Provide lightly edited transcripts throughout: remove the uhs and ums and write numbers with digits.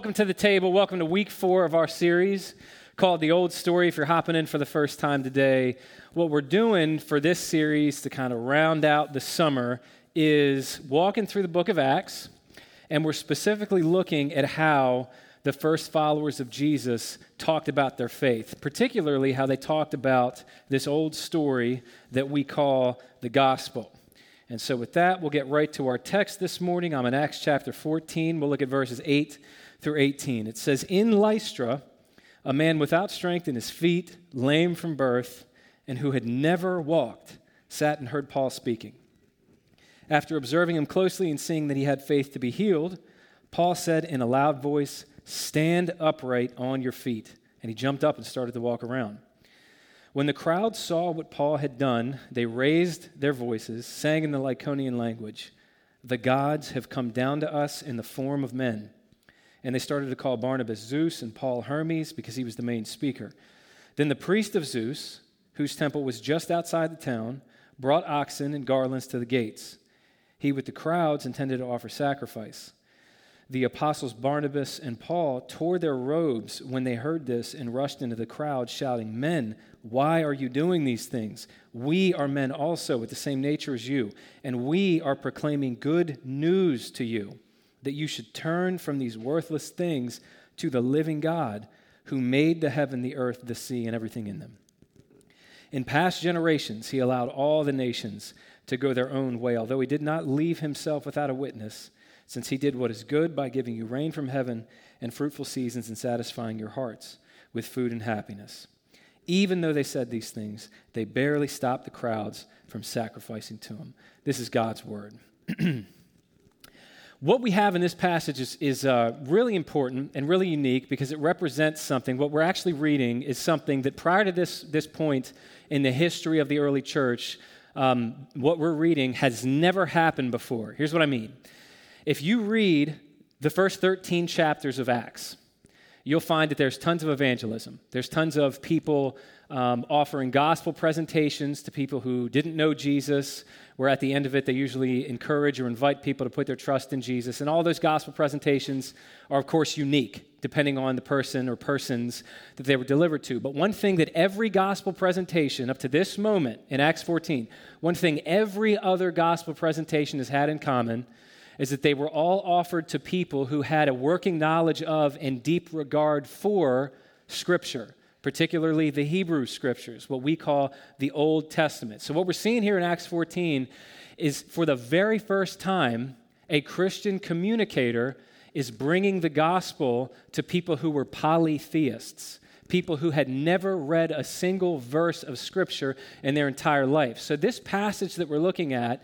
welcome to the table. Welcome to week 4 of our series called The Old Story. If you're hopping in for the first time today, what we're doing for this series to kind of round out the summer is walking through the book of Acts, and we're specifically looking at how the first followers of Jesus talked about their faith, particularly how they talked about this old story that we call the gospel. And so with that, we'll get right to our text this morning. I'm in Acts chapter 14. We'll look at verses 8 through 18. It says, "In Lystra, a man without strength in his feet, lame from birth, and who had never walked, sat and heard Paul speaking. After observing him closely and seeing that he had faith to be healed, Paul said in a loud voice, 'Stand upright on your feet.' And he jumped up and started to walk around. When the crowd saw what Paul had done, they raised their voices, sang in the Lycaonian language, 'The gods have come down to us in the form of men.' And they started to call Barnabas Zeus and Paul Hermes because he was the main speaker. Then the priest of Zeus, whose temple was just outside the town, brought oxen and garlands to the gates. He with the crowds intended to offer sacrifice. The apostles Barnabas and Paul tore their robes when they heard this and rushed into the crowd, shouting, 'Men, why are you doing these things? We are men also with the same nature as you, and we are proclaiming good news to you, that you should turn from these worthless things to the living God, who made the heaven, the earth, the sea, and everything in them. In past generations, he allowed all the nations to go their own way, although he did not leave himself without a witness, since he did what is good by giving you rain from heaven and fruitful seasons and satisfying your hearts with food and happiness. Even though they said these things, they barely stopped the crowds from sacrificing to him.'" This is God's word. What we have in this passage is really important and really unique because it represents something. What we're actually reading is something that prior to this point in the history of the early church, what we're reading has never happened before. Here's what I mean. If you read the first 13 chapters of Acts, you'll find that there's tons of evangelism. There's tons of people offering gospel presentations to people who didn't know Jesus, where at the end of it, they usually encourage or invite people to put their trust in Jesus. And all those gospel presentations are, of course, unique, depending on the person or persons that they were delivered to. But one thing that every gospel presentation up to this moment in Acts 14, one thing every other gospel presentation has had in common is that they were all offered to people who had a working knowledge of and deep regard for Scripture, particularly the Hebrew Scriptures, what we call the Old Testament. So what we're seeing here in Acts 14 is for the very first time, a Christian communicator is bringing the gospel to people who were polytheists, people who had never read a single verse of Scripture in their entire life. So this passage that we're looking at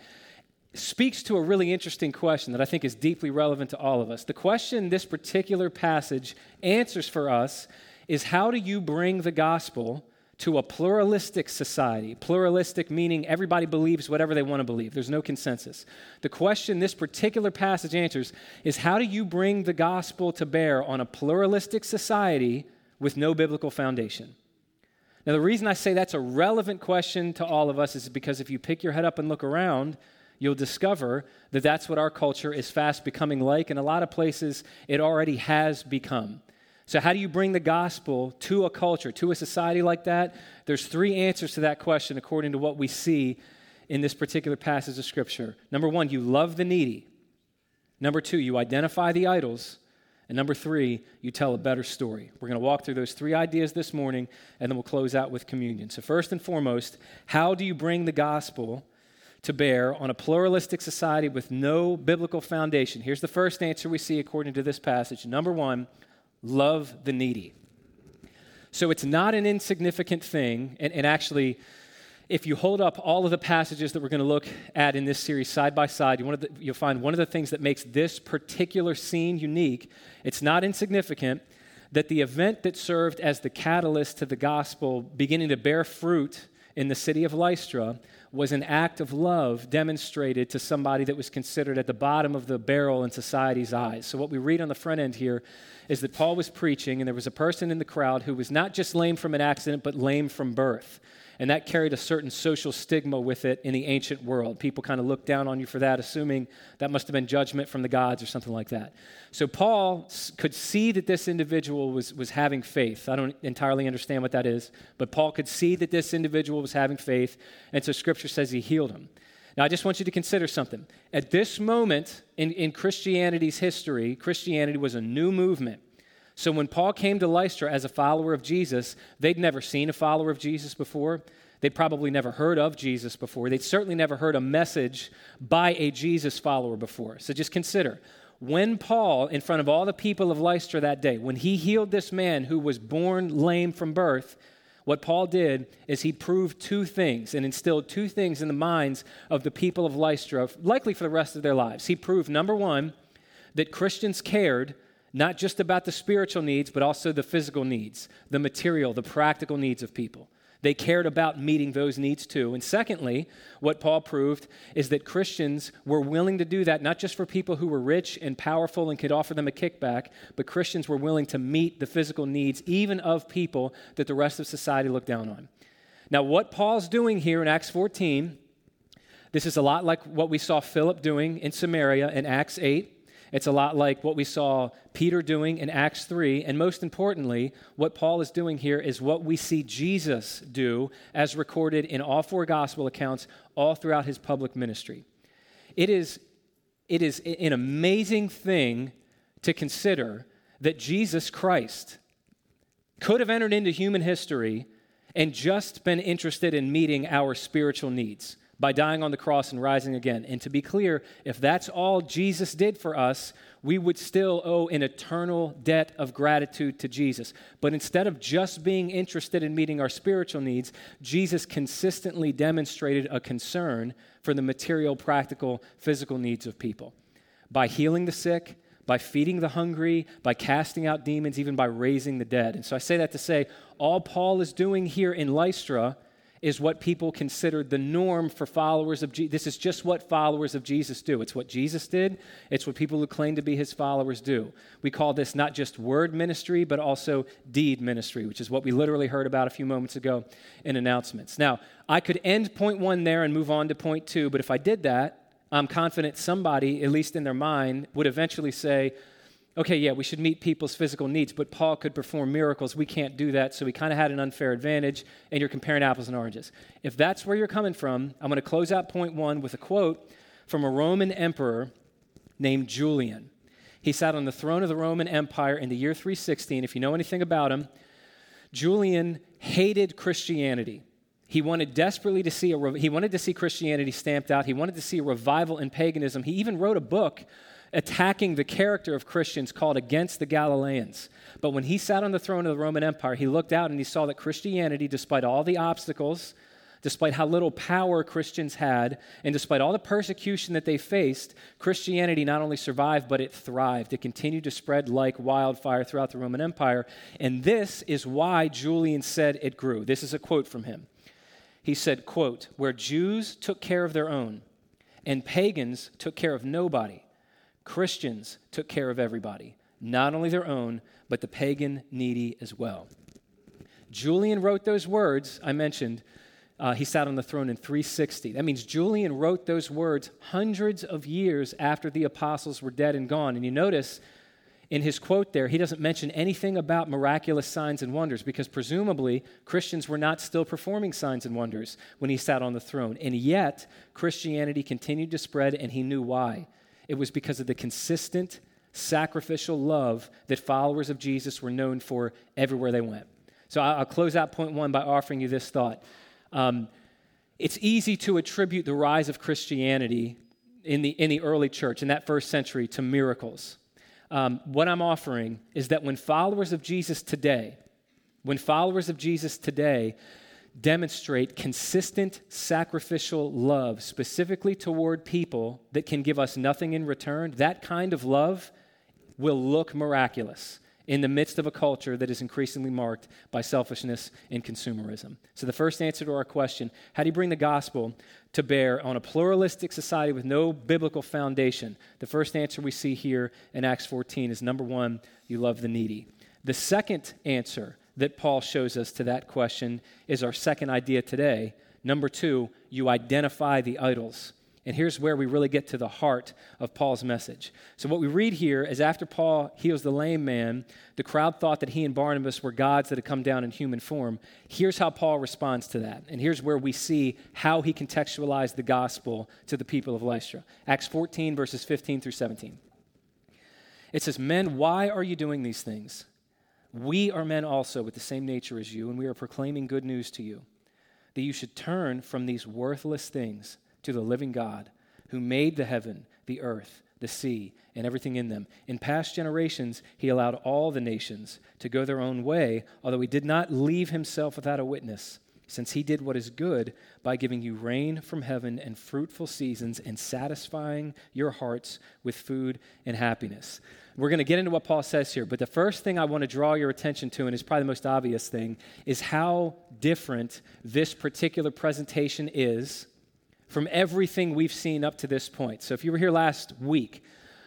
speaks to a really interesting question that I think is deeply relevant to all of us. The question this particular passage answers for us is, how do you bring the gospel to a pluralistic society? Pluralistic meaning everybody believes whatever they want to believe. There's no consensus. The question this particular passage answers is, how do you bring the gospel to bear on a pluralistic society with no biblical foundation? Now, the reason I say that's a relevant question to all of us is because if you pick your head up and look around, you'll discover that that's what our culture is fast becoming like. In a lot of places, it already has become. So how do you bring the gospel to a culture, to a society like that? There's 3 answers to that question according to what we see in this particular passage of Scripture. Number 1, you love the needy. Number 2, you identify the idols. And number 3, you tell a better story. We're going to walk through those 3 ideas this morning, and then we'll close out with communion. So first and foremost, how do you bring the gospel to bear on a pluralistic society with no biblical foundation? Here's the first answer we see according to this passage. Number 1, love the needy. So it's not an insignificant thing, and actually, if you hold up all of the passages that we're going to look at in this series side by side, you'll find one of the things that makes this particular scene unique. It's not insignificant that the event that served as the catalyst to the gospel beginning to bear fruit in the city of Lystra was an act of love demonstrated to somebody that was considered at the bottom of the barrel in society's eyes. So what we read on the front end here is that Paul was preaching, and there was a person in the crowd who was not just lame from an accident, but lame from birth. and that carried a certain social stigma with it in the ancient world. People kind of looked down on you for that, assuming that must have been judgment from the gods or something like that. So Paul could see that this individual was having faith. I don't entirely understand what that is, but Paul could see that this individual was having faith, and so Scripture says he healed him. Now, I just want you to consider something. At this moment in Christianity's history, Christianity was a new movement. So when Paul came to Lystra as a follower of Jesus, they'd never seen a follower of Jesus before. They'd probably never heard of Jesus before. They'd certainly never heard a message by a Jesus follower before. So just consider, when Paul, in front of all the people of Lystra that day, when he healed this man who was born lame from birth, what Paul did is he proved two things and instilled two things in the minds of the people of Lystra, likely for the rest of their lives. He proved, number one, that Christians cared not just about the spiritual needs, but also the physical needs, the material, the practical needs of people. They cared about meeting those needs too. And secondly, what Paul proved is that Christians were willing to do that, not just for people who were rich and powerful and could offer them a kickback, but Christians were willing to meet the physical needs even of people that the rest of society looked down on. Now, what Paul's doing here in Acts 14, this is a lot like what we saw Philip doing in Samaria in Acts 8. It's a lot like what we saw Peter doing in Acts 3. And most importantly, what Paul is doing here is what we see Jesus do as recorded in all four gospel accounts all throughout his public ministry. It is an amazing thing to consider that Jesus Christ could have entered into human history and just been interested in meeting our spiritual needs by dying on the cross and rising again. And to be clear, if that's all Jesus did for us, we would still owe an eternal debt of gratitude to Jesus. But instead of just being interested in meeting our spiritual needs, Jesus consistently demonstrated a concern for the material, practical, physical needs of people. By healing the sick, by feeding the hungry, by casting out demons, even by raising the dead. And so I say that to say, all Paul is doing here in Lystra is what people considered the norm for followers of Jesus. This is just what followers of Jesus do. It's what Jesus did. It's what people who claim to be his followers do. We call this not just word ministry, but also deed ministry, which is what we literally heard about a few moments ago in announcements. Now, I could end point one there and move on to point two, but if I did that, I'm confident somebody, at least in their mind, would eventually say, okay, yeah, we should meet people's physical needs, but Paul could perform miracles. We can't do that, so he kind of had an unfair advantage, and you're comparing apples and oranges. If that's where you're coming from, I'm going to close out point one with a quote from a Roman emperor named Julian. He sat on the throne of the Roman Empire in the year 316. If you know anything about him, Julian hated Christianity. He wanted desperately to see he wanted to see Christianity stamped out. He wanted to see a revival in paganism. He even wrote a book attacking the character of Christians called Against the Galileans. But when he sat on the throne of the Roman Empire, he looked out and he saw that Christianity, despite all the obstacles, despite how little power Christians had, and despite all the persecution that they faced, Christianity not only survived, but it thrived. It continued to spread like wildfire throughout the Roman Empire. And this is why Julian said it grew. This is a quote from him. He said, quote, "Where Jews took care of their own and pagans took care of nobody, Christians took care of everybody, not only their own, but the pagan needy as well." Julian wrote those words I mentioned. He sat on the throne in 360. That means Julian wrote those words hundreds of years after the apostles were dead and gone. And you notice in his quote there, he doesn't mention anything about miraculous signs and wonders because presumably Christians were not still performing signs and wonders when he sat on the throne. And yet, Christianity continued to spread, and he knew why. It was because of the consistent, sacrificial love that followers of Jesus were known for everywhere they went. So I'll close out point one by offering you this thought. It's easy to attribute the rise of Christianity in the early church, in that first century, to miracles. What I'm offering is that when followers of Jesus today demonstrate consistent sacrificial love, specifically toward people that can give us nothing in return, that kind of love will look miraculous in the midst of a culture that is increasingly marked by selfishness and consumerism. So the first answer to our question, how do you bring the gospel to bear on a pluralistic society with no biblical foundation? The first answer we see here in Acts 14 is, number one, you love the needy. The second answer that Paul shows us to that question is our second idea today. Number two, you identify the idols. And here's where we really get to the heart of Paul's message. So what we read here is after Paul heals the lame man, the crowd thought that he and Barnabas were gods that had come down in human form. Here's how Paul responds to that. And here's where we see how he contextualized the gospel to the people of Lystra. Acts 14, verses 15 through 17. It says, "Men, why are you doing these things? We are men also with the same nature as you, and we are proclaiming good news to you, that you should turn from these worthless things to the living God, who made the heaven, the earth, the sea, and everything in them. In past generations, he allowed all the nations to go their own way, although he did not leave himself without a witness, since he did what is good by giving you rain from heaven and fruitful seasons and satisfying your hearts with food and happiness." We're going to get into what Paul says here, but the first thing I want to draw your attention to, and it's probably the most obvious thing, is how different this particular presentation is from everything we've seen up to this point. So if you were here last week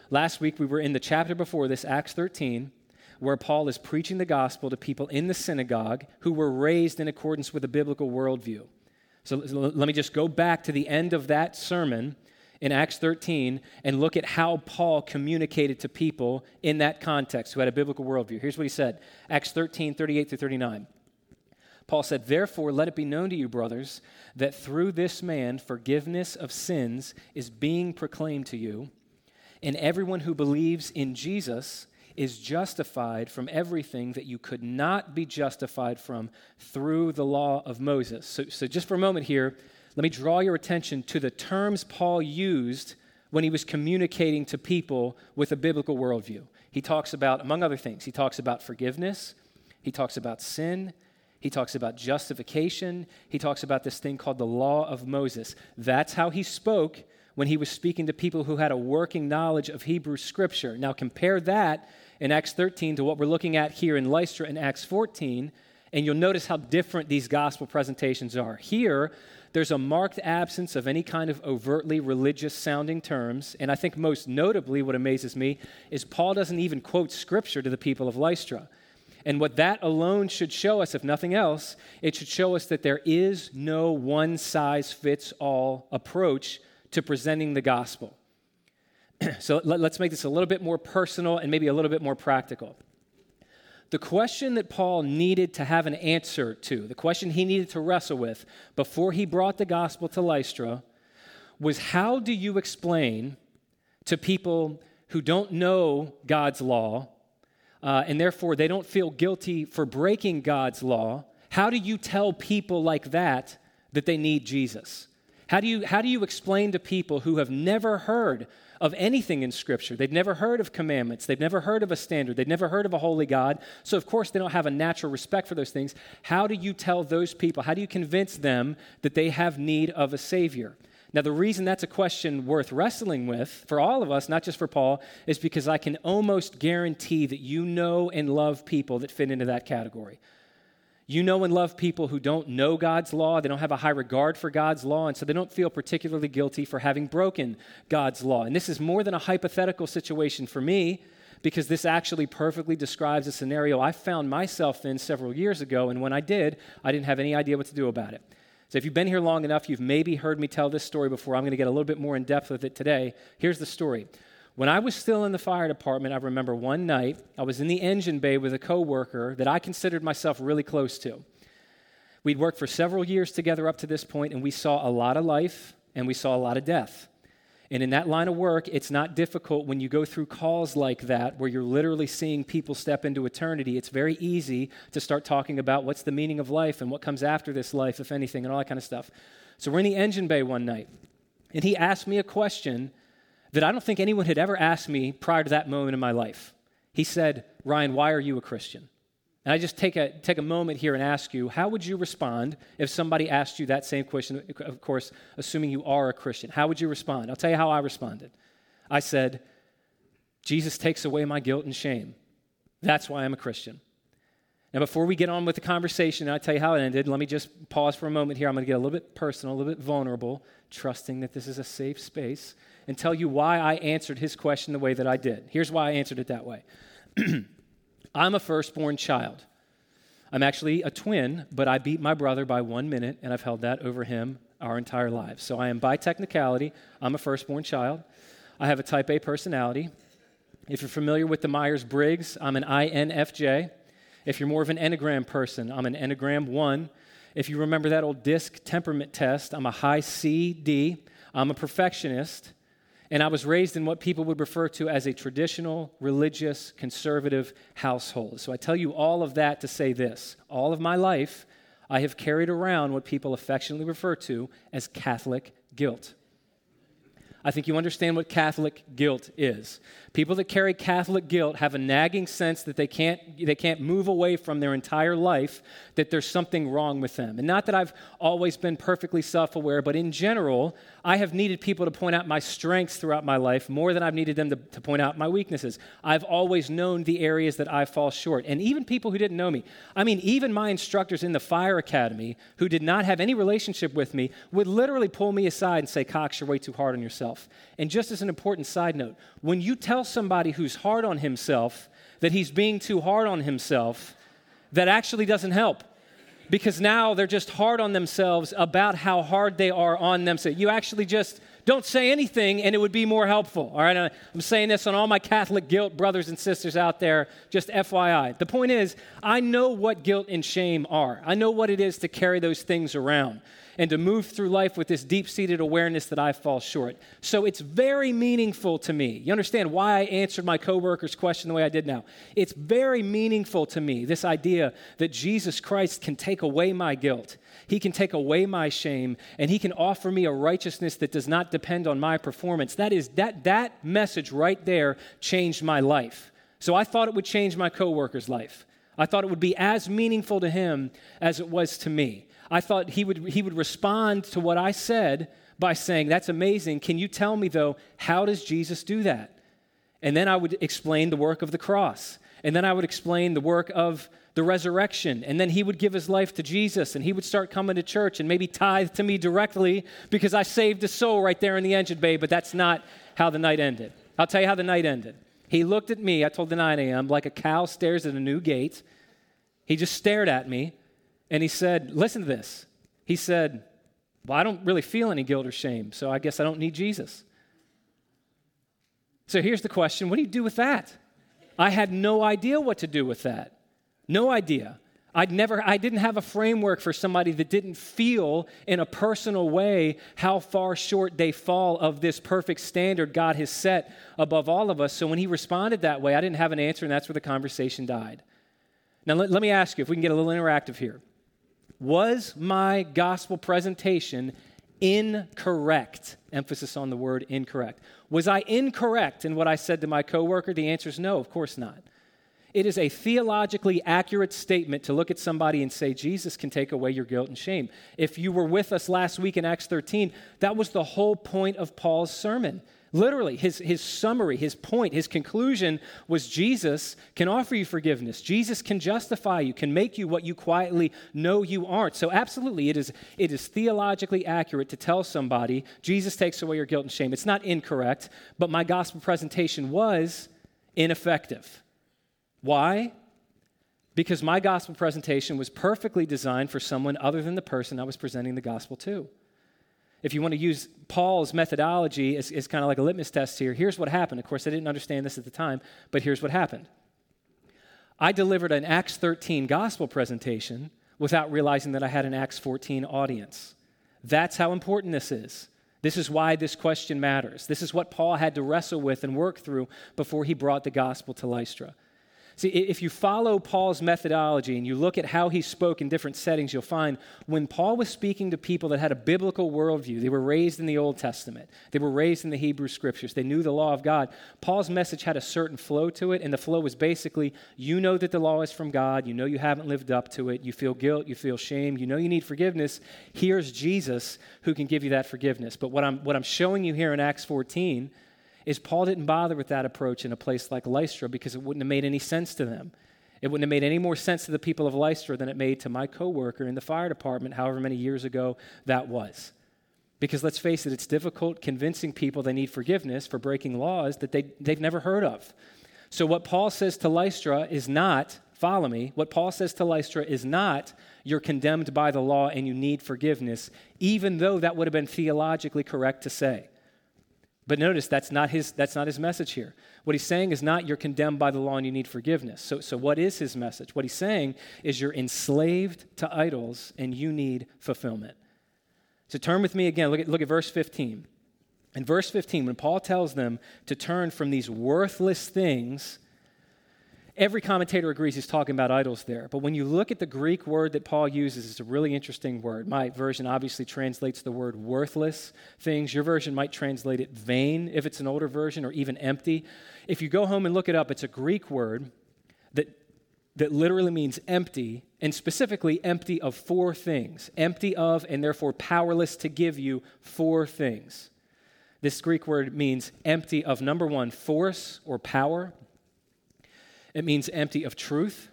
we were in the chapter before this, Acts 13, where Paul is preaching the gospel to people in the synagogue who were raised in accordance with a biblical worldview. So let me just go back to the end of that sermon in Acts 13 and look at how Paul communicated to people in that context who had a biblical worldview. Here's what he said, Acts 13, 38 through 39. Paul said, "Therefore, let it be known to you, brothers, that through this man forgiveness of sins is being proclaimed to you, and everyone who believes in Jesus is justified from everything that you could not be justified from through the law of Moses." So just for a moment here, let me draw your attention to the terms Paul used when he was communicating to people with a biblical worldview. He talks about, among other things, he talks about forgiveness, he talks about sin, he talks about justification. He talks about this thing called the law of Moses. That's how he spoke when he was speaking to people who had a working knowledge of Hebrew Scripture. Now compare that in Acts 13 to what we're looking at here in Lystra in Acts 14, and you'll notice how different these gospel presentations are. Here, there's a marked absence of any kind of overtly religious-sounding terms, and I think most notably what amazes me is Paul doesn't even quote Scripture to the people of Lystra. And what that alone should show us, if nothing else, it should show us that there is no one-size-fits-all approach to presenting the gospel. So let's make this a little bit more personal and maybe a little bit more practical. The question that Paul needed to have an answer to, the question he needed to wrestle with before he brought the gospel to Lystra, was how do you explain to people who don't know God's law, and therefore they don't feel guilty for breaking God's law, how do you tell people like that they need Jesus? How do you explain to people who have never heard of anything in Scripture? They've never heard of commandments. They've never heard of a standard. They've never heard of a holy God. So, of course, they don't have a natural respect for those things. How do you tell those people? How do you convince them that they have need of a Savior? Now, the reason that's a question worth wrestling with for all of us, not just for Paul, is because I can almost guarantee that you know and love people that fit into that category. You know and love people who don't know God's law, they don't have a high regard for God's law, and so they don't feel particularly guilty for having broken God's law. And this is more than a hypothetical situation for me, because this actually perfectly describes a scenario I found myself in several years ago, and when I did, I didn't have any idea what to do about it. So if you've been here long enough, you've maybe heard me tell this story before. I'm going to get a little bit more in depth with it today. Here's the story. When I was still in the fire department, I remember one night, I was in the engine bay with a coworker that I considered myself really close to. We'd worked for several years together up to this point, and we saw a lot of life, and we saw a lot of death. And in that line of work, it's not difficult when you go through calls like that, where you're literally seeing people step into eternity. It's very easy to start talking about what's the meaning of life and what comes after this life, if anything, and all that kind of stuff. So we're in the engine bay one night, and he asked me a question that I don't think anyone had ever asked me prior to that moment in my life. He said, "Ryan, why are you a Christian?" And I just take a moment here and ask you, how would you respond if somebody asked you that same question, of course, assuming you are a Christian? How would you respond? I'll tell you how I responded. I said, "Jesus takes away my guilt and shame. That's why I'm a Christian." Now, before we get on with the conversation, and I'll tell you how it ended, let me just pause for a moment here. I'm going to get a little bit personal, a little bit vulnerable, trusting that this is a safe space, and tell you why I answered his question the way that I did. Here's why I answered it that way. I'm a firstborn child. I'm actually a twin, but I beat my brother by 1 minute, and I've held that over him our entire lives. So I am, by technicality, I'm a firstborn child. I have a type A personality. If you're familiar with the Myers-Briggs, I'm an INFJ. If you're more of an Enneagram person, I'm an Enneagram 1. If you remember that old DISC temperament test, I'm a high CD. I'm a perfectionist. And I was raised in what people would refer to as a traditional, religious, conservative household. So I tell you all of that to say this. All of my life, I have carried around what people affectionately refer to as Catholic guilt. I think you understand what Catholic guilt is. People that carry Catholic guilt have a nagging sense that they can't move away from their entire life, that there's something wrong with them. And not that I've always been perfectly self-aware, but in general, I have needed people to point out my strengths throughout my life more than I've needed them to point out my weaknesses. I've always known the areas that I fall short. And even people who didn't know me, even my instructors in the fire academy who did not have any relationship with me would literally pull me aside and say, Cox, you're way too hard on yourself. And just as an important side note, when you tell somebody who's hard on himself that he's being too hard on himself, that actually doesn't help. Because now they're just hard on themselves about how hard they are on themselves. You actually just don't say anything and it would be more helpful. All right, I'm saying this on all my Catholic guilt brothers and sisters out there, just FYI. The point is, I know what guilt and shame are. I know what it is to carry those things around and to move through life with this deep-seated awareness that I fall short. So it's very meaningful to me. You understand why I answered my coworker's question the way I did now? It's very meaningful to me, this idea that Jesus Christ can take away my guilt. He can take away my shame, and he can offer me a righteousness that does not depend on my performance. That message right there changed my life. So I thought it would change my coworker's life. I thought it would be as meaningful to him as it was to me. I thought he would respond to what I said by saying, that's amazing. Can you tell me, though, how does Jesus do that? And then I would explain the work of the cross. And then I would explain the work of the resurrection. And then he would give his life to Jesus, and he would start coming to church and maybe tithe to me directly because I saved his soul right there in the engine bay, but that's not how the night ended. I'll tell you how the night ended. He looked at me, I told the 9 a.m., like a cow stares at a new gate. He just stared at me. And he said, listen to this. He said, well, I don't really feel any guilt or shame, so I guess I don't need Jesus. So here's the question, what do you do with that? I had no idea what to do with that. No idea. I didn't have a framework for somebody that didn't feel in a personal way how far short they fall of this perfect standard God has set above all of us. So when he responded that way, I didn't have an answer, and that's where the conversation died. Now, let me ask you, if we can get a little interactive here. Was my gospel presentation incorrect? Emphasis on the word incorrect. Was I incorrect in what I said to my coworker? The answer is no, of course not. It is a theologically accurate statement to look at somebody and say, Jesus can take away your guilt and shame. If you were with us last week in Acts 13, that was the whole point of Paul's sermon. Literally, his summary, his point, his conclusion was Jesus can offer you forgiveness. Jesus can justify you, can make you what you quietly know you aren't. So absolutely, it is theologically accurate to tell somebody, Jesus takes away your guilt and shame. It's not incorrect, but my gospel presentation was ineffective. Why? Because my gospel presentation was perfectly designed for someone other than the person I was presenting the gospel to. If you want to use Paul's methodology as kind of like a litmus test here, here's what happened. Of course, I didn't understand this at the time, but here's what happened. I delivered an Acts 13 gospel presentation without realizing that I had an Acts 14 audience. That's how important this is. This is why this question matters. This is what Paul had to wrestle with and work through before he brought the gospel to Lystra. See, if you follow Paul's methodology and you look at how he spoke in different settings, you'll find when Paul was speaking to people that had a biblical worldview, they were raised in the Old Testament, they were raised in the Hebrew Scriptures, they knew the law of God, Paul's message had a certain flow to it, and the flow was basically, you know that the law is from God, you know you haven't lived up to it, you feel guilt, you feel shame, you know you need forgiveness, here's Jesus who can give you that forgiveness. But what I'm showing you here in Acts 14 is Paul didn't bother with that approach in a place like Lystra because it wouldn't have made any sense to them. It wouldn't have made any more sense to the people of Lystra than it made to my coworker in the fire department, however many years ago that was. Because let's face it, it's difficult convincing people they need forgiveness for breaking laws that they've never heard of. So what Paul says to Lystra is not follow me, what Paul says to Lystra is not you're condemned by the law and you need forgiveness, even though that would have been theologically correct to say. But notice that's not his message here. What he's saying is not you're condemned by the law and you need forgiveness. So what is his message? What he's saying is you're enslaved to idols and you need fulfillment. So turn with me again. Look at verse 15. In verse 15, when Paul tells them to turn from these worthless things, every commentator agrees he's talking about idols there. But when you look at the Greek word that Paul uses, it's a really interesting word. My version obviously translates the word worthless things. Your version might translate it vain if it's an older version, or even empty. If you go home and look it up, it's a Greek word that literally means empty, and specifically empty of four things. Empty of, and therefore powerless to give you four things. This Greek word means empty of, number one, force or power. It means empty of truth,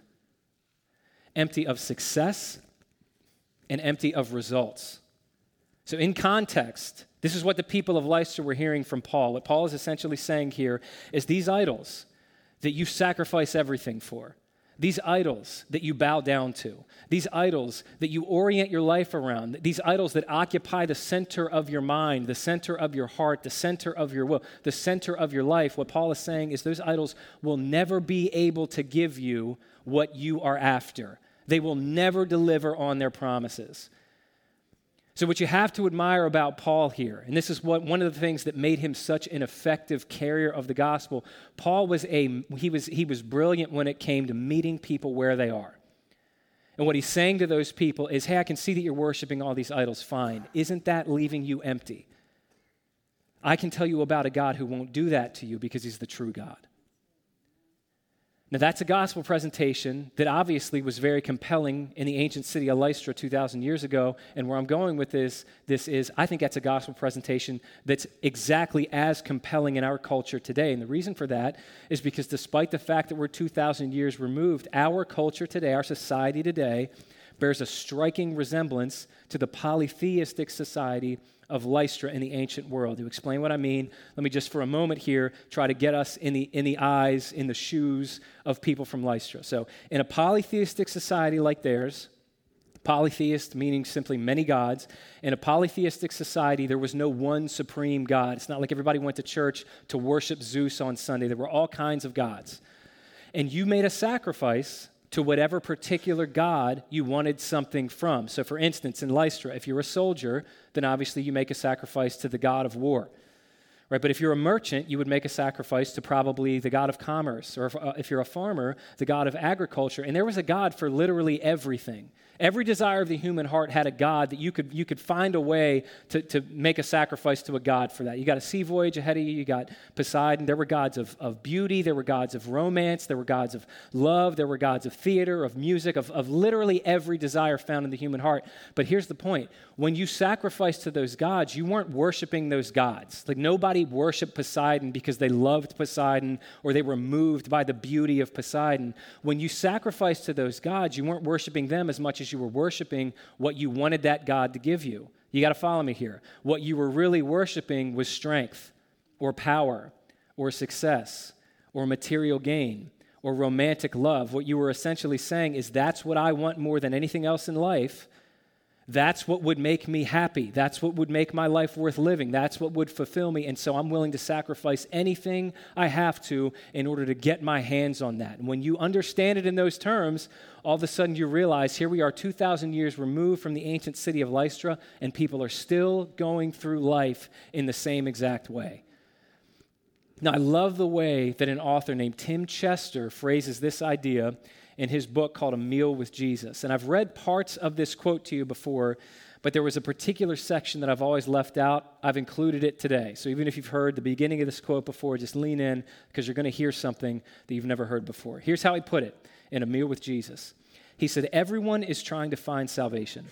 empty of success, and empty of results. So in context, this is what the people of Lystra were hearing from Paul. What Paul is essentially saying here is these idols that you sacrifice everything for, these idols that you bow down to, these idols that you orient your life around, these idols that occupy the center of your mind, the center of your heart, the center of your will, the center of your life, what Paul is saying is those idols will never be able to give you what you are after. They will never deliver on their promises. So what you have to admire about Paul here, and this is one of the things that made him such an effective carrier of the gospel, Paul was brilliant when it came to meeting people where they are. And what he's saying to those people is, hey, I can see that you're worshiping all these idols, fine. Isn't that leaving you empty? I can tell you about a God who won't do that to you because he's the true God. Now, that's a gospel presentation that obviously was very compelling in the ancient city of Lystra 2,000 years ago. And where I'm going with this is I think that's a gospel presentation that's exactly as compelling in our culture today. And the reason for that is because despite the fact that we're 2,000 years removed, our culture today, our society today, bears a striking resemblance to the polytheistic society of Lystra in the ancient world. To explain what I mean, let me just for a moment here try to get us in the eyes, in the shoes of people from Lystra. So in a polytheistic society like theirs, polytheist meaning simply many gods, in a polytheistic society there was no one supreme God. It's not like everybody went to church to worship Zeus on Sunday. There were all kinds of gods. And you made a sacrifice to whatever particular god you wanted something from. So for instance, in Lystra, if you're a soldier, then obviously you make a sacrifice to the god of war. Right? But if you're a merchant, you would make a sacrifice to probably the god of commerce, or if you're a farmer, the god of agriculture. And there was a god for literally everything. Every desire of the human heart had a god that you could find a way to make a sacrifice to a god for that. You got a sea voyage ahead of you. You got Poseidon. There were gods of beauty. There were gods of romance. There were gods of love. There were gods of theater, of music, of literally every desire found in the human heart. But here's the point. When you sacrificed to those gods, you weren't worshiping those gods. Like nobody worshiped Poseidon because they loved Poseidon or they were moved by the beauty of Poseidon. When you sacrificed to those gods, you weren't worshiping them as much as you were worshiping what you wanted that God to give you. You got to follow me here. What you were really worshiping was strength or power or success or material gain or romantic love. What you were essentially saying is that's what I want more than anything else in life. That's what would make me happy. That's what would make my life worth living. That's what would fulfill me. And so I'm willing to sacrifice anything I have to in order to get my hands on that. And when you understand it in those terms, all of a sudden you realize here we are 2,000 years removed from the ancient city of Lystra, and people are still going through life in the same exact way. Now, I love the way that an author named Tim Chester phrases this idea in his book called A Meal with Jesus. And I've read parts of this quote to you before, but there was a particular section that I've always left out. I've included it today. So even if you've heard the beginning of this quote before, just lean in because you're going to hear something that you've never heard before. Here's how he put it in A Meal with Jesus. He said, everyone is trying to find salvation.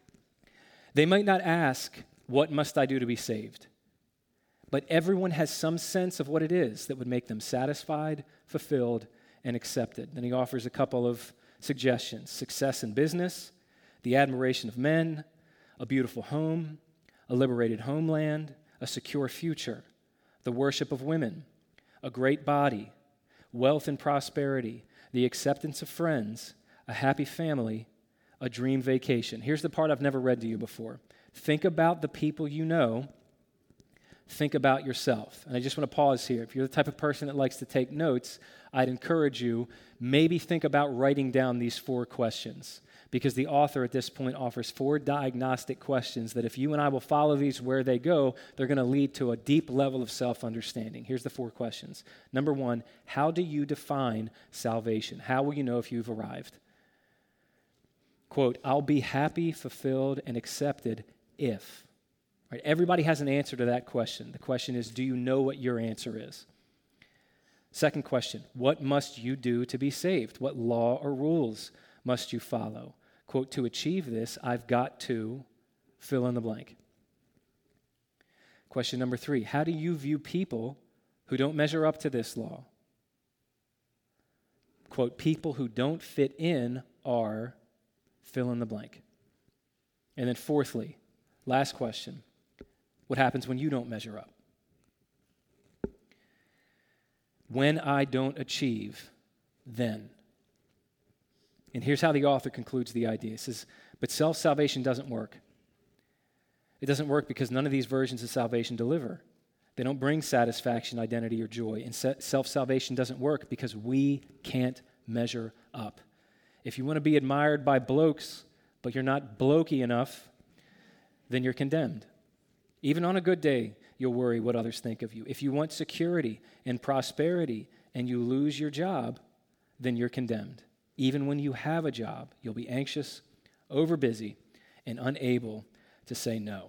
They might not ask, what must I do to be saved? But everyone has some sense of what it is that would make them satisfied, fulfilled, and accepted. Then he offers a couple of suggestions: success in business, the admiration of men, a beautiful home, a liberated homeland, a secure future, the worship of women, a great body, wealth and prosperity, the acceptance of friends, a happy family, a dream vacation. Here's the part I've never read to you before. Think about the people you know. Think about yourself. And I just want to pause here. If you're the type of person that likes to take notes, I'd encourage you, maybe think about writing down these 4 questions, because the author at this point offers 4 diagnostic questions that if you and I will follow these where they go, they're going to lead to a deep level of self-understanding. Here's the 4 questions. Number 1, how do you define salvation? How will you know if you've arrived? Quote, I'll be happy, fulfilled, and accepted if. Right? Everybody has an answer to that question. The question is, do you know what your answer is? Second question, what must you do to be saved? What law or rules must you follow? Quote, to achieve this, I've got to fill in the blank. Question number 3, how do you view people who don't measure up to this law? Quote, people who don't fit in are fill in the blank. And then fourthly, last question, what happens when you don't measure up? When I don't achieve, then. And here's how the author concludes the idea. He says, but self-salvation doesn't work. It doesn't work because none of these versions of salvation deliver. They don't bring satisfaction, identity, or joy. And self-salvation doesn't work because we can't measure up. If you want to be admired by blokes, but you're not blokey enough, then you're condemned. Even on a good day, you'll worry what others think of you. If you want security and prosperity and you lose your job, then you're condemned. Even when you have a job, you'll be anxious, overbusy, and unable to say no.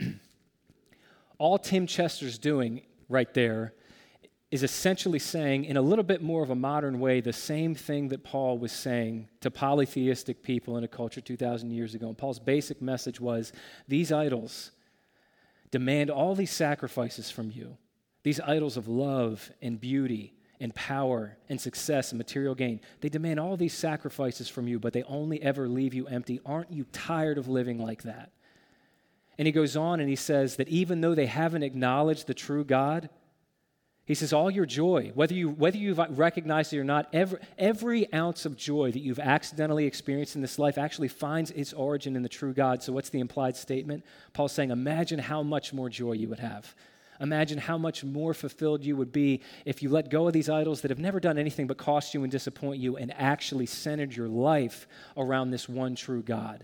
All Tim Chester's doing right there is essentially saying, in a little bit more of a modern way, the same thing that Paul was saying to polytheistic people in a culture 2,000 years ago. And Paul's basic message was, these idols demand all these sacrifices from you. These idols of love and beauty and power and success and material gain, they demand all these sacrifices from you, but they only ever leave you empty. Aren't you tired of living like that? And he goes on and he says that even though they haven't acknowledged the true God, he says all your joy, whether you've recognized it or not, every ounce of joy that you've accidentally experienced in this life actually finds its origin in the true God. So what's the implied statement? Paul's saying, imagine how much more joy you would have. Imagine how much more fulfilled you would be if you let go of these idols that have never done anything but cost you and disappoint you and actually centered your life around this one true God.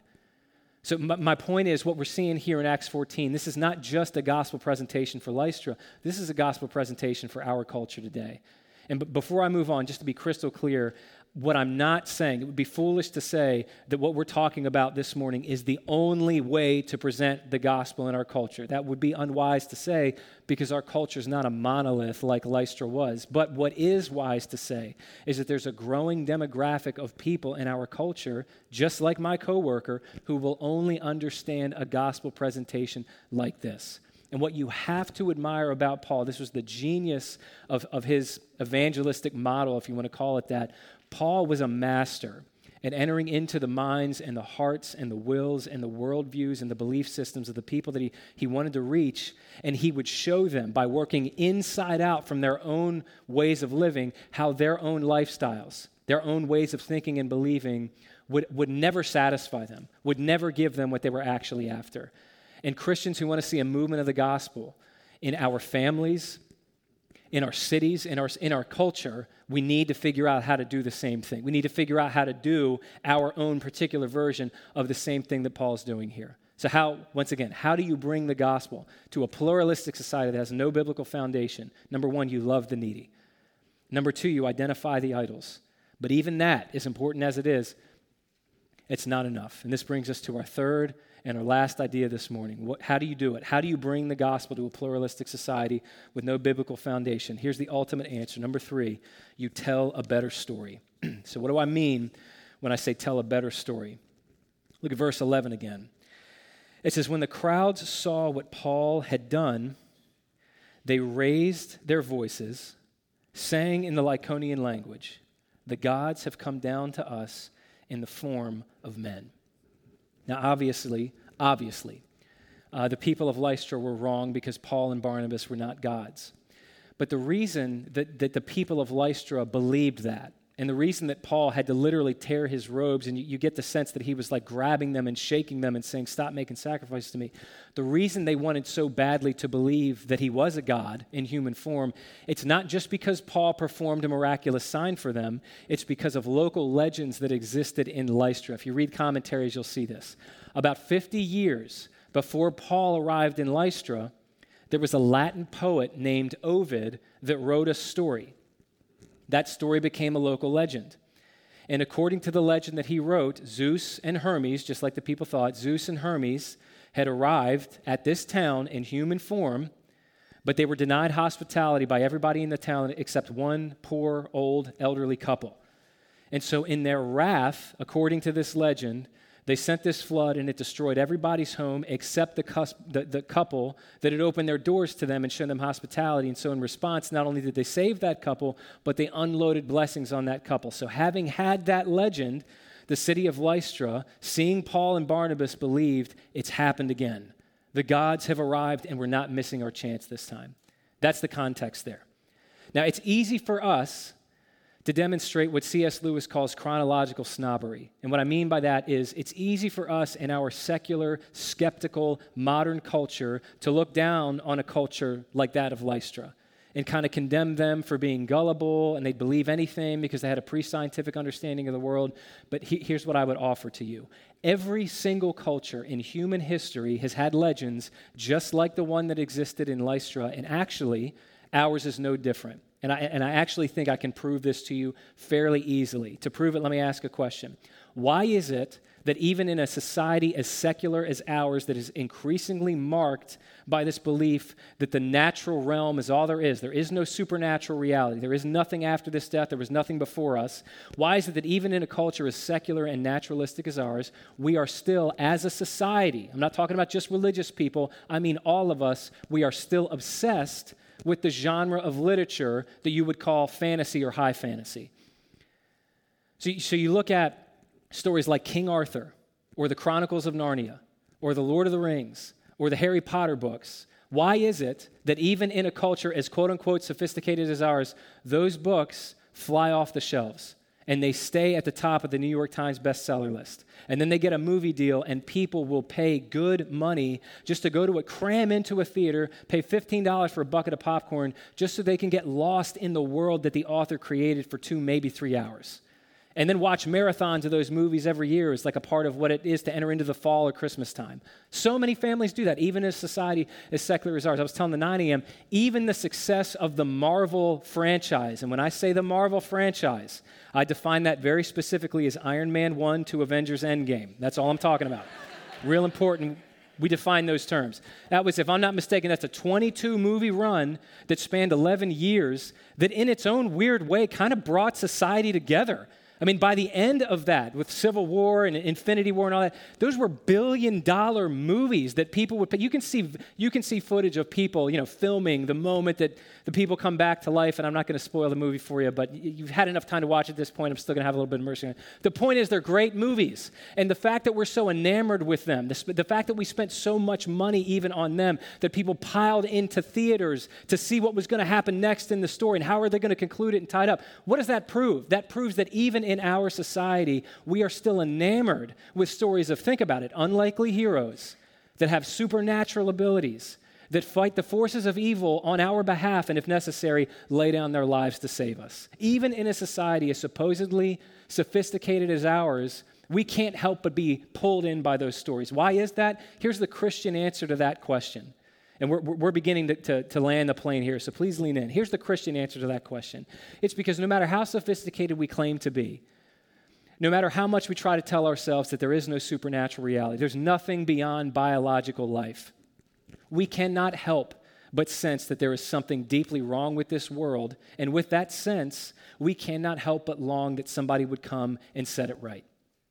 So my point is, what we're seeing here in Acts 14, this is not just a gospel presentation for Lystra. This is a gospel presentation for our culture today. And before I move on, just to be crystal clear, what I'm not saying, it would be foolish to say that what we're talking about this morning is the only way to present the gospel in our culture. That would be unwise to say because our culture is not a monolith like Lystra was. But what is wise to say is that there's a growing demographic of people in our culture, just like my coworker, who will only understand a gospel presentation like this. And what you have to admire about Paul, this was the genius of his evangelistic model, if you want to call it that. Paul was a master at entering into the minds and the hearts and the wills and the worldviews and the belief systems of the people that he wanted to reach, and he would show them by working inside out from their own ways of living how their own lifestyles, their own ways of thinking and believing would never satisfy them, would never give them what they were actually after. And Christians who want to see a movement of the gospel in our families, in our cities, in our culture, we need to figure out how to do the same thing. We need to figure out how to do our own particular version of the same thing that Paul's doing here. So how do you bring the gospel to a pluralistic society that has no biblical foundation? Number one, you love the needy. Number two, you identify the idols. But even that, as important as it is, it's not enough. And this brings us to our third and our last idea this morning. How do you do it? How do you bring the gospel to a pluralistic society with no biblical foundation? Here's the ultimate answer. Number three, you tell a better story. So what do I mean when I say tell a better story? Look at verse 11 again. It says, when the crowds saw what Paul had done, they raised their voices, saying in the Lycaonian language, the gods have come down to us in the form of men. Now, obviously, the people of Lystra were wrong because Paul and Barnabas were not gods. But the reason that the people of Lystra believed that And the reason that Paul had to literally tear his robes, and you get the sense that he was like grabbing them and shaking them and saying, stop making sacrifices to me. The reason they wanted so badly to believe that he was a God in human form, it's not just because Paul performed a miraculous sign for them, it's because of local legends that existed in Lystra. If you read commentaries, you'll see this. About 50 years before Paul arrived in Lystra, there was a Latin poet named Ovid that wrote a story. That story became a local legend. And according to the legend that he wrote, Zeus and Hermes, just like the people thought, Zeus and Hermes had arrived at this town in human form, but they were denied hospitality by everybody in the town except one poor, old, elderly couple. And so in their wrath, according to this legend, they sent this flood, and it destroyed everybody's home except the couple that had opened their doors to them and shown them hospitality. And so in response, not only did they save that couple, but they unloaded blessings on that couple. So having had that legend, the city of Lystra, seeing Paul and Barnabas, believed it's happened again. The gods have arrived, and we're not missing our chance this time. That's the context there. Now, it's easy for us to demonstrate what C.S. Lewis calls chronological snobbery. And what I mean by that is it's easy for us in our secular, skeptical, modern culture to look down on a culture like that of Lystra and kind of condemn them for being gullible and they'd believe anything because they had a pre-scientific understanding of the world. But here's what I would offer to you. Every single culture in human history has had legends just like the one that existed in Lystra, and actually, ours is no different. And I actually think I can prove this to you fairly easily. To prove it, let me ask a question. Why is it that even in a society as secular as ours that is increasingly marked by this belief that the natural realm is all there is no supernatural reality, there is nothing after this death, there was nothing before us, why is it that even in a culture as secular and naturalistic as ours, we are still, as a society, I'm not talking about just religious people, I mean all of us, we are still obsessed with the genre of literature that you would call fantasy or high fantasy. So you look at stories like King Arthur, or the Chronicles of Narnia, or the Lord of the Rings, or the Harry Potter books. Why is it that even in a culture as quote-unquote sophisticated as ours, those books fly off the shelves and they stay at the top of the New York Times bestseller list? And then they get a movie deal, and people will pay good money just to go to cram into a theater, pay $15 for a bucket of popcorn, just so they can get lost in the world that the author created for 2, maybe 3 hours. And then watch marathons of those movies every year as like a part of what it is to enter into the fall or Christmas time. So many families do that, even as society as secular as ours. I was telling the 9 a.m., even the success of the Marvel franchise, and when I say the Marvel franchise, I define that very specifically as Iron Man 1 to Avengers Endgame. That's all I'm talking about. Real important. We define those terms. That was, if I'm not mistaken, that's a 22-movie run that spanned 11 years that in its own weird way kind of brought society together. I mean, by the end of that, with Civil War and Infinity War and all that, those were billion-dollar movies that people would pay. You can see footage of people, filming the moment that the people come back to life, and I'm not going to spoil the movie for you, but you've had enough time to watch at this point. I'm still going to have a little bit of mercy on it. The point is they're great movies, and the fact that we're so enamored with them, the fact that we spent so much money even on them, that people piled into theaters to see what was going to happen next in the story and how are they going to conclude it and tie it up. What does that prove? That proves that even in our society, we are still enamored with stories of, think about it, unlikely heroes that have supernatural abilities, that fight the forces of evil on our behalf, and if necessary, lay down their lives to save us. Even in a society as supposedly sophisticated as ours, we can't help but be pulled in by those stories. Why is that? Here's the Christian answer to that question. And we're beginning to land the plane here, so please lean in. Here's the Christian answer to that question. It's because no matter how sophisticated we claim to be, no matter how much we try to tell ourselves that there is no supernatural reality, there's nothing beyond biological life, we cannot help but sense that there is something deeply wrong with this world, and with that sense, we cannot help but long that somebody would come and set it right.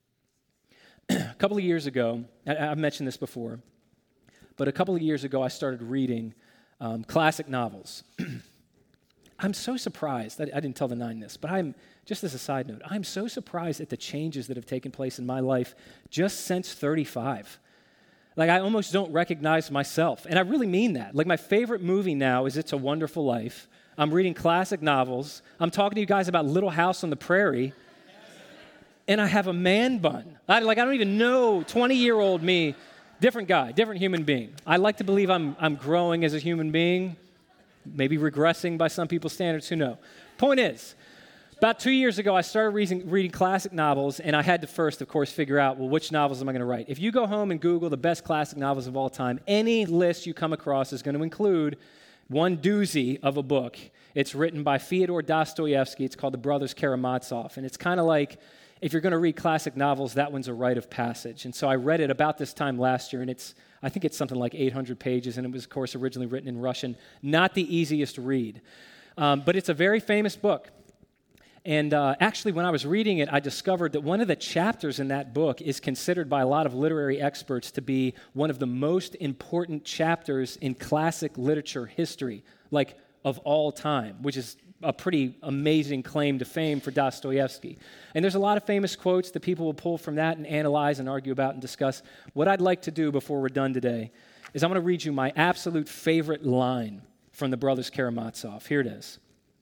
A couple of years ago, I've mentioned this before, but a couple of years ago, I started reading classic novels. I'm so surprised. I didn't tell the 9 this, but just as a side note, I'm so surprised at the changes that have taken place in my life just since 35. Like, I almost don't recognize myself, and I really mean that. Like, my favorite movie now is It's a Wonderful Life. I'm reading classic novels. I'm talking to you guys about Little House on the Prairie. And I have a man bun. I don't even know 20-year-old me. Different guy, different human being. I like to believe I'm growing as a human being, maybe regressing by some people's standards, who knows. Point is, about 2 years ago, I started reading classic novels, and I had to first, of course, figure out, well, which novels am I going to write? If you go home and Google the best classic novels of all time, any list you come across is going to include one doozy of a book. It's written by Fyodor Dostoevsky. It's called The Brothers Karamazov, and it's kind of like, if you're going to read classic novels, that one's a rite of passage. And so I read it about this time last year, and I think it's something like 800 pages, and it was, of course, originally written in Russian. Not the easiest read, but it's a very famous book. And actually, when I was reading it, I discovered that one of the chapters in that book is considered by a lot of literary experts to be one of the most important chapters in classic literature history, like of all time, which is a pretty amazing claim to fame for Dostoevsky. And there's a lot of famous quotes that people will pull from that and analyze and argue about and discuss. What I'd like to do before we're done today is I'm going to read you my absolute favorite line from the Brothers Karamazov. Here it is.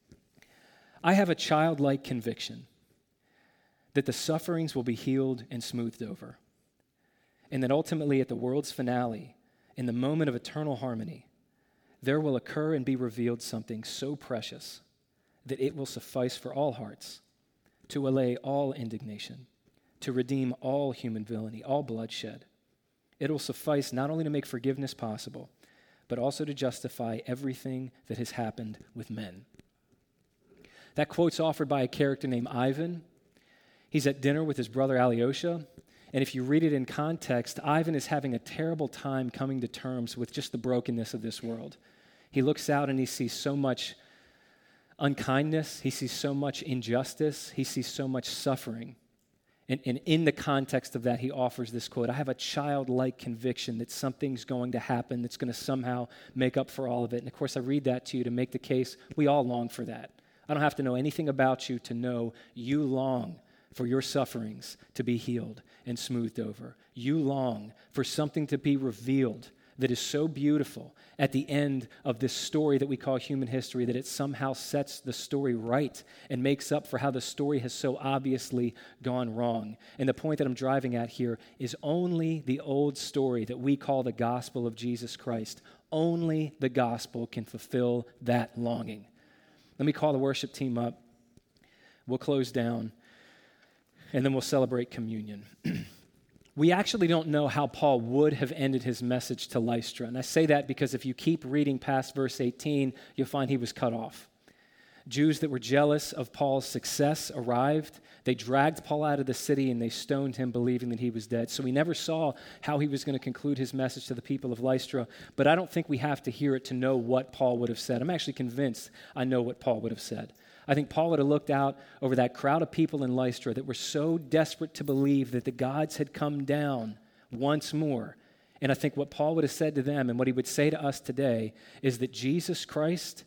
I have a childlike conviction that the sufferings will be healed and smoothed over, and that ultimately at the world's finale, in the moment of eternal harmony, there will occur and be revealed something so precious that it will suffice for all hearts, to allay all indignation, to redeem all human villainy, all bloodshed. It will suffice not only to make forgiveness possible, but also to justify everything that has happened with men. That quote's offered by a character named Ivan. He's at dinner with his brother Alyosha, and if you read it in context, Ivan is having a terrible time coming to terms with just the brokenness of this world. He looks out and he sees so much unkindness, he sees so much injustice, he sees so much suffering. And in the context of that, he offers this quote, I have a childlike conviction that something's going to happen that's going to somehow make up for all of it. And of course, I read that to you to make the case we all long for that. I don't have to know anything about you to know you long for your sufferings to be healed and smoothed over. You long for something to be revealed that is so beautiful at the end of this story that we call human history, that it somehow sets the story right and makes up for how the story has so obviously gone wrong. And the point that I'm driving at here is only the old story that we call the gospel of Jesus Christ, only the gospel can fulfill that longing. Let me call the worship team up. We'll close down, and then we'll celebrate communion. We actually don't know how Paul would have ended his message to Lystra. And I say that because if you keep reading past verse 18, you'll find he was cut off. Jews that were jealous of Paul's success arrived. They dragged Paul out of the city and they stoned him, believing that he was dead. So we never saw how he was going to conclude his message to the people of Lystra, but I don't think we have to hear it to know what Paul would have said. I'm actually convinced I know what Paul would have said. I think Paul would have looked out over that crowd of people in Lystra that were so desperate to believe that the gods had come down once more. And I think what Paul would have said to them and what he would say to us today is that Jesus Christ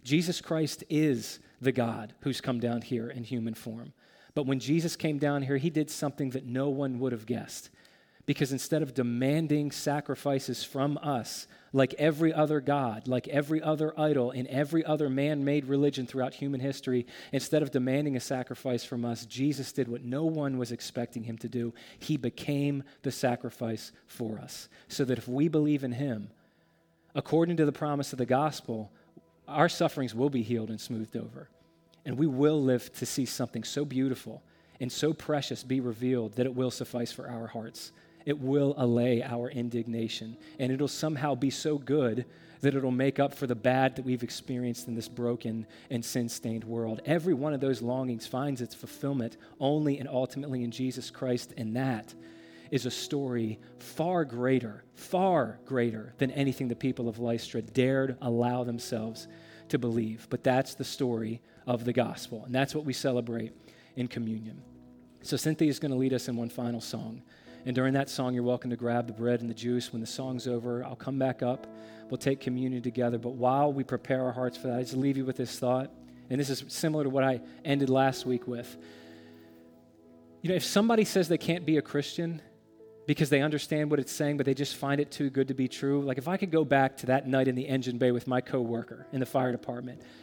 is the God who's come down here in human form. But when Jesus came down here, he did something that no one would have guessed. Because instead of demanding sacrifices from us, like every other god, like every other idol, in every other man-made religion throughout human history, instead of demanding a sacrifice from us, Jesus did what no one was expecting him to do. He became the sacrifice for us, so that if we believe in him, according to the promise of the gospel, our sufferings will be healed and smoothed over. And we will live to see something so beautiful and so precious be revealed that it will suffice for our hearts. It will allay our indignation, and it'll somehow be so good that it'll make up for the bad that we've experienced in this broken and sin-stained world. Every one of those longings finds its fulfillment only and ultimately in Jesus Christ, and that is a story far greater than anything the people of Lystra dared allow themselves to believe. But that's the story of the gospel, and that's what we celebrate in communion. So Cynthia is going to lead us in one final song. And during that song, you're welcome to grab the bread and the juice. When the song's over, I'll come back up. We'll take communion together. But while we prepare our hearts for that, I just leave you with this thought. And this is similar to what I ended last week with. You know, if somebody says they can't be a Christian because they understand what it's saying, but they just find it too good to be true, like if I could go back to that night in the engine bay with my coworker in the fire department,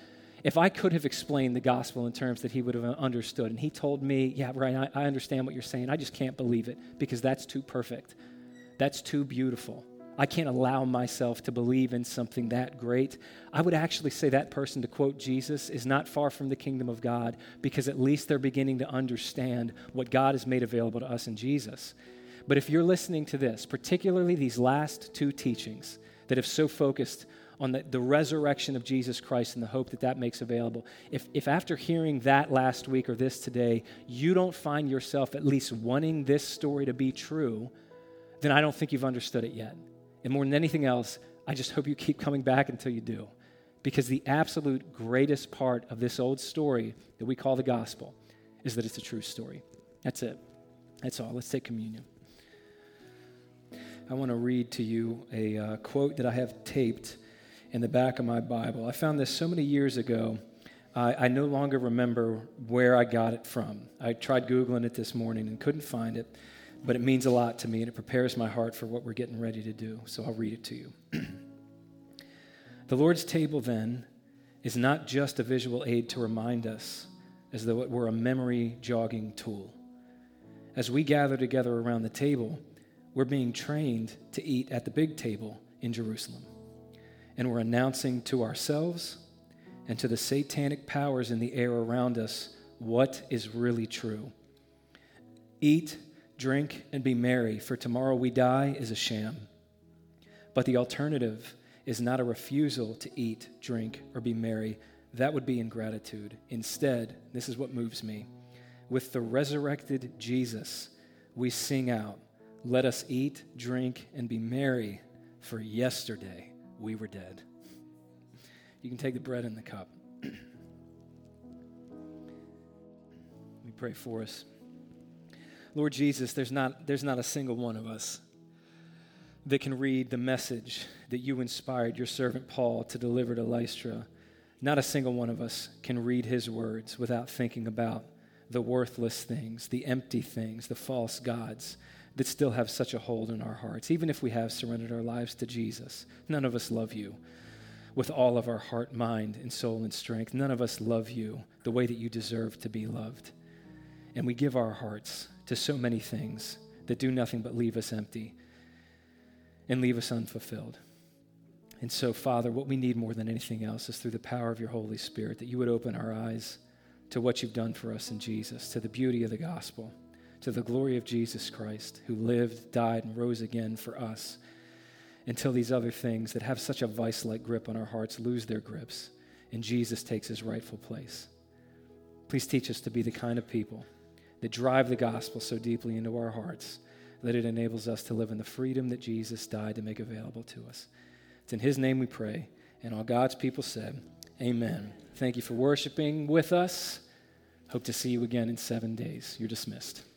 if I could have explained the gospel in terms that he would have understood, and he told me, yeah, right, I understand what you're saying. I just can't believe it because that's too perfect. That's too beautiful. I can't allow myself to believe in something that great. I would actually say that person, to quote Jesus, is not far from the kingdom of God because at least they're beginning to understand what God has made available to us in Jesus. But if you're listening to this, particularly these last two teachings that have so focused on the resurrection of Jesus Christ and the hope that that makes available, if after hearing that last week or this today, you don't find yourself at least wanting this story to be true, then I don't think you've understood it yet. And more than anything else, I just hope you keep coming back until you do. Because the absolute greatest part of this old story that we call the gospel is that it's a true story. That's it. That's all. Let's take communion. I want to read to you a quote that I have taped in the back of my Bible. I found this so many years ago, I no longer remember where I got it from. I tried Googling it this morning and couldn't find it. But it means a lot to me, and it prepares my heart for what we're getting ready to do. So I'll read it to you. The Lord's table, then, is not just a visual aid to remind us as though it were a memory-jogging tool. As we gather together around the table, we're being trained to eat at the big table in Jerusalem. And we're announcing to ourselves and to the satanic powers in the air around us what is really true. Eat, drink, and be merry, for tomorrow we die is a sham. But the alternative is not a refusal to eat, drink, or be merry. That would be ingratitude. Instead, this is what moves me. With the resurrected Jesus, we sing out, "Let us eat, drink, and be merry, for yesterday we were dead." You can take the bread and the cup. Let me pray for us. Lord Jesus, there's not a single one of us that can read the message that you inspired your servant Paul to deliver to Lystra. Not a single one of us can read his words without thinking about the worthless things, the empty things, the false gods that still have such a hold on our hearts. Even if we have surrendered our lives to Jesus, none of us love you with all of our heart, mind, and soul and strength. None of us love you the way that you deserve to be loved. And we give our hearts to so many things that do nothing but leave us empty and leave us unfulfilled. And so, Father, what we need more than anything else is through the power of your Holy Spirit, that you would open our eyes to what you've done for us in Jesus, to the beauty of the gospel, to the glory of Jesus Christ, who lived, died, and rose again for us, until these other things that have such a vice-like grip on our hearts lose their grips, and Jesus takes his rightful place. Please teach us to be the kind of people that drive the gospel so deeply into our hearts that it enables us to live in the freedom that Jesus died to make available to us. It's in his name we pray, and all God's people said, amen. Thank you for worshiping with us. Hope to see you again in 7 days. You're dismissed.